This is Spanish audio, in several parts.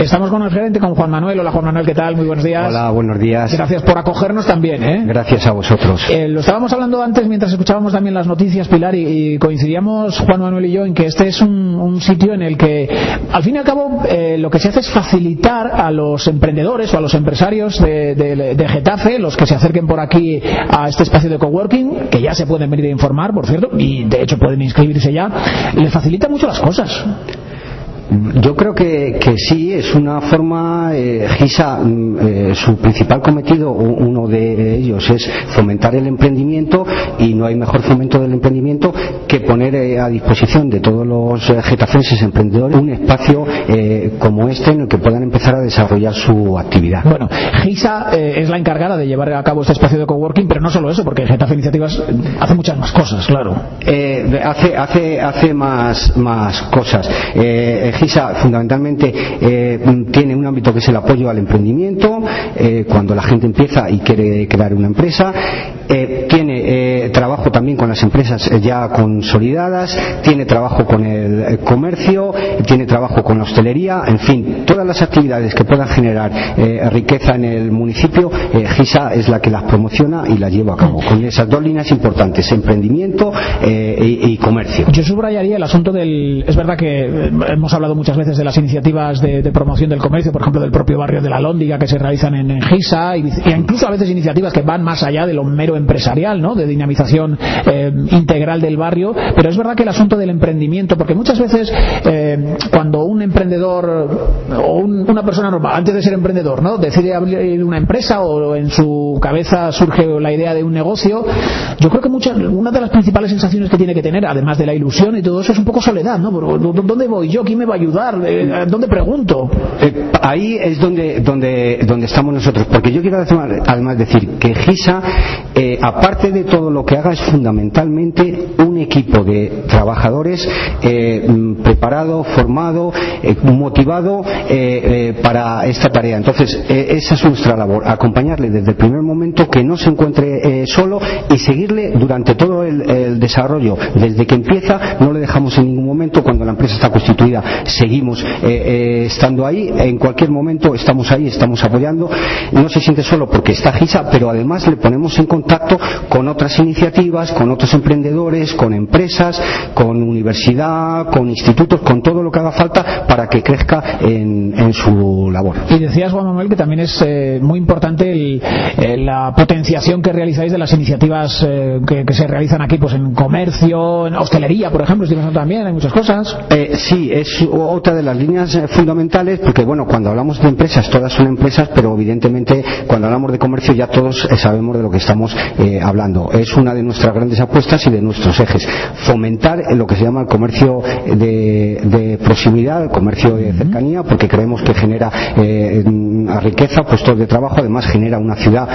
Estamos con el gerente, con Juan Manuel. Hola Juan Manuel, ¿qué tal? Muy buenos días. Hola, buenos días. Gracias por acogernos también, Gracias a vosotros. Lo estábamos hablando antes mientras escuchábamos también las noticias, Pilar, y coincidíamos Juan Manuel y yo en que este es un sitio en el que al fin y al cabo lo que se hace es facilitar a los emprendedores o a los empresarios de Getafe, los que se acerquen por aquí a este espacio de coworking, que ya se pueden venir a informar, por cierto, y de hecho pueden inscribirse ya, les facilita mucho las cosas. Yo creo que sí, es una forma. GISA, su principal cometido, uno de ellos, es fomentar el emprendimiento, y no hay mejor fomento del emprendimiento que poner a disposición de todos los getafenses emprendedores un espacio como este en el que puedan empezar a desarrollar su actividad. Bueno, GISA es la encargada de llevar a cabo este espacio de coworking, pero no solo eso, porque Getafe Iniciativas hace muchas más cosas, claro. Hace más cosas. GISA fundamentalmente tiene un ámbito que es el apoyo al emprendimiento, cuando la gente empieza y quiere crear una empresa. Tiene trabajo también con las empresas ya consolidadas, tiene trabajo con el comercio, tiene trabajo con la hostelería, en fin, todas las actividades que puedan generar riqueza en el municipio, GISA es la que las promociona y las lleva a cabo, con esas dos líneas importantes: emprendimiento y comercio. Yo subrayaría el asunto del... Es verdad que hemos hablado muchas veces de las iniciativas de promoción del comercio, por ejemplo del propio barrio de la Lóndiga, que se realizan en GISA, y incluso a veces iniciativas que van más allá de lo mero empresarial, ¿no?, de dinamización integral del barrio. Pero es verdad que el asunto del emprendimiento, porque muchas veces cuando un emprendedor o una persona normal, antes de ser emprendedor, ¿no?, decide abrir una empresa, o en su cabeza surge la idea de un negocio, yo creo que una de las principales sensaciones que tiene que tener, además de la ilusión y todo eso, es un poco soledad, ¿no? ¿Dónde voy yo? ¿Quién me va a ayudar? ¿Dónde pregunto? Ahí es donde estamos nosotros, porque yo quiero además decir que GISA, aparte de todo lo que haga, es fundamentalmente un equipo de trabajadores preparado, formado, motivado para esta tarea. Entonces esa es nuestra labor: acompañarle desde el primer momento, que no se encuentre solo, y seguirle durante todo el desarrollo. Desde que empieza no le dejamos en ningún momento. Cuando la empresa está constituida seguimos estando ahí, en cualquier momento estamos ahí, estamos apoyando. No se siente solo porque está GISA, pero además le ponemos en contacto con otras iniciativas, con otros emprendedores, con empresas, con universidad, con institutos, con todo lo que haga falta para que crezca en su labor. Y decías, Juan Manuel, que también es muy importante la potenciación que realizáis de las iniciativas que se realizan aquí, pues en comercio, en hostelería, por ejemplo, también hay muchas cosas. Sí, es otra de las líneas fundamentales, porque bueno, cuando hablamos de empresas, todas son empresas, pero evidentemente cuando hablamos de comercio ya todos sabemos de lo que estamos hablando. Es una de nuestras grandes apuestas y de nuestros ejes: fomentar lo que se llama el comercio de proximidad, el comercio de cercanía, porque creemos que genera riqueza, puestos de trabajo, además genera una ciudad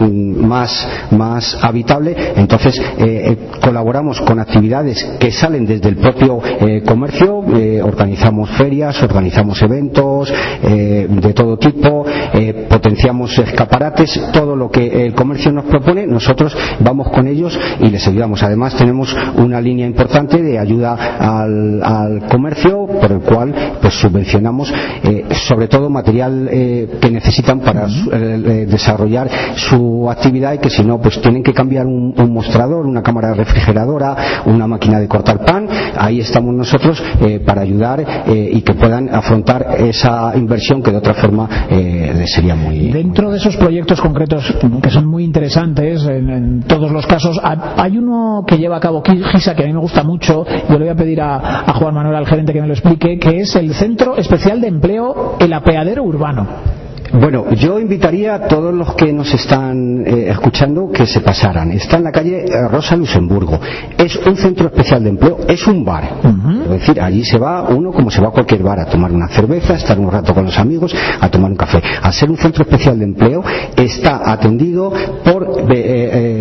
más habitable. Entonces colaboramos con actividades que salen desde el propio comercio, organizamos ferias, organizamos eventos de todo tipo, potenciamos escaparates, todo lo que el comercio nos propone, nosotros vamos con ellos y les ayudamos. Además tenemos una línea importante de ayuda al comercio, por el cual pues subvencionamos sobre todo material que necesitan para desarrollar su actividad, y que si no pues tienen que cambiar un mostrador, una cámara refrigeradora, una máquina de cortar pan. Ahí estamos nosotros para ayudar y que puedan afrontar esa inversión que de otra forma sería muy... Dentro de esos proyectos concretos que son muy interesantes en todos los casos, hay uno que lleva a cabo GISA que a mí me gusta mucho. Yo le voy a pedir a Juan Manuel, al gerente, que me lo explique, que es el Centro Especial de Empleo El Apeadero Urbano. Bueno, yo invitaría a todos los que nos están escuchando que se pasaran. Está en la calle Rosa Luxemburgo. Es un centro especial de empleo, es un bar. Es decir, allí se va uno como se va a cualquier bar, a tomar una cerveza, a estar un rato con los amigos, a tomar un café. Al ser un centro especial de empleo, está atendido por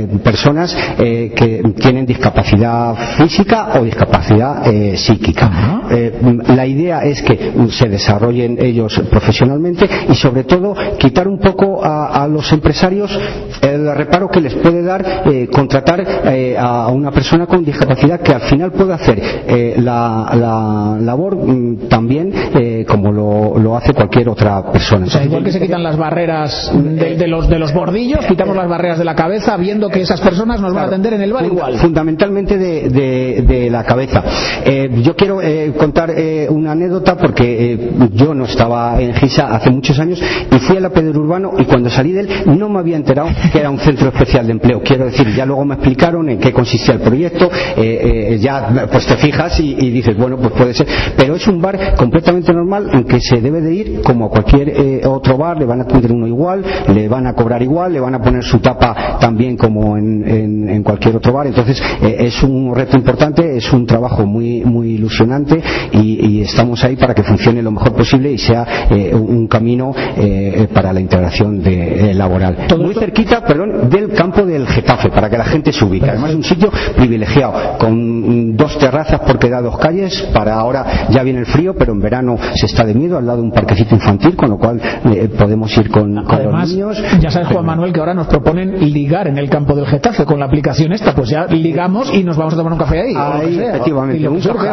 personas que tienen discapacidad física o discapacidad psíquica. La idea es que se desarrollen ellos profesionalmente y sobre todo quitar un poco a los empresarios el reparo que les puede dar contratar a una persona con discapacidad que al final puede hacer la labor también como lo hace cualquier otra persona. O sea, igual que se quitan las barreras de los bordillos, quitamos las barreras de la cabeza viendo que esas personas nos van a atender en el bar igual. Fundamentalmente de la cabeza. Yo quiero contar una anécdota porque yo no estaba en Gisa hace muchos años y fui a la Pedro Urbano y cuando salí de él no me había enterado que era un centro especial de empleo. Quiero decir, ya luego me explicaron en qué consistía el proyecto, ya pues te fijas y dices, bueno, pues puede ser, pero es un bar completamente normal en que se debe de ir como a cualquier otro bar, le van a atender uno igual, le van a cobrar igual, le van a poner su tapa también como en cualquier otro bar. Entonces es un reto importante, es un trabajo muy ilusionante y estamos ahí para que funcione lo mejor posible y sea un camino para la integración laboral. Muy cerquita, del campo del Getafe, para que la gente se ubique. Además es un sitio privilegiado, con 2 terrazas porque da 2 calles. Para ahora ya viene el frío, pero en verano se está de miedo, al lado de un parquecito infantil, con lo cual podemos ir con además, los niños. Ya sabes, Juan Manuel, que ahora nos proponen ligar en el campo del Getafe con la aplicación esta, pues ya ligamos y nos vamos a tomar un café ahí. Ahí, efectivamente.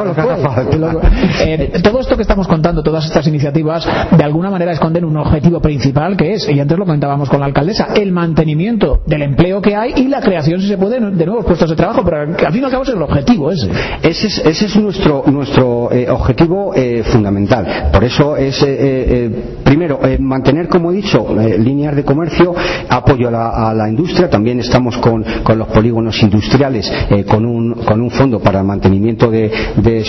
Todo esto que estamos contando, todas estas iniciativas, de alguna manera esconden un objetivo principal que es, y antes lo comentábamos con la alcaldesa, el mantenimiento del empleo que hay y la creación, si se puede, de nuevos puestos de trabajo, pero al fin y al cabo es el objetivo ese. Ese es nuestro objetivo fundamental. Por eso es primero mantener, como he dicho, líneas de comercio, apoyo a la industria. También estamos con los polígonos industriales con un fondo para el mantenimiento de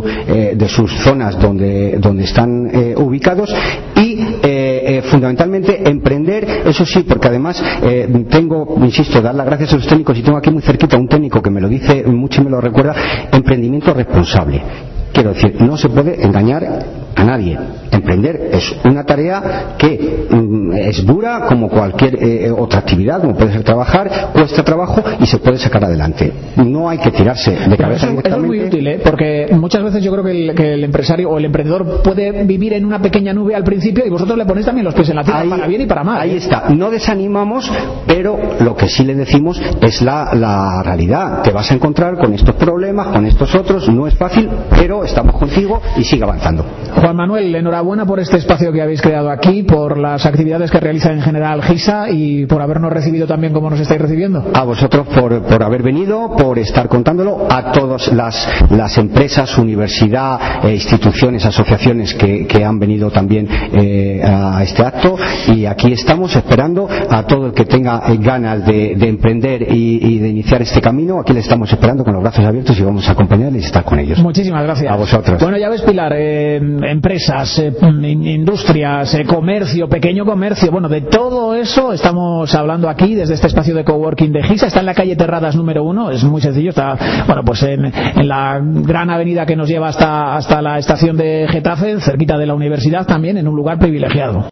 sus zonas donde están ubicados y fundamentalmente emprender, eso sí, porque además insisto, dar las gracias a los técnicos, y tengo aquí muy cerquita un técnico que me lo dice mucho y me lo recuerda: emprendimiento responsable. Quiero decir, no se puede engañar a nadie. Emprender es una tarea que es dura como cualquier otra actividad, como puede ser trabajar, cuesta trabajo y se puede sacar adelante. No hay que tirarse de cabeza directamente. Eso es muy útil, porque muchas veces yo creo que el empresario o el emprendedor puede vivir en una pequeña nube al principio y vosotros le ponéis también los pies en la tierra, para bien y para mal. Ahí está. No desanimamos, pero lo que sí le decimos es la realidad. Te vas a encontrar con estos problemas, con estos otros. No es fácil, pero estamos contigo y sigue avanzando. Juan Manuel, enhorabuena por este espacio que habéis creado aquí, por las actividades que realiza en general Gisa y por habernos recibido también como nos estáis recibiendo. A vosotros por haber venido, por estar contándolo, a todas las empresas, universidad, instituciones, asociaciones que han venido también a este acto, y aquí estamos esperando a todo el que tenga ganas de emprender y de iniciar este camino. Aquí les estamos esperando con los brazos abiertos y vamos a acompañarles y estar con ellos. Muchísimas gracias. A vosotros. Bueno, ya ves, Pilar, empresas, industrias, comercio, pequeño comercio, bueno, de todo eso estamos hablando aquí desde este espacio de coworking de Gisa. Está en la calle Terradas número 1, es muy sencillo, está, bueno, pues en la gran avenida que nos lleva hasta la estación de Getafe, cerquita de la universidad, también en un lugar privilegiado.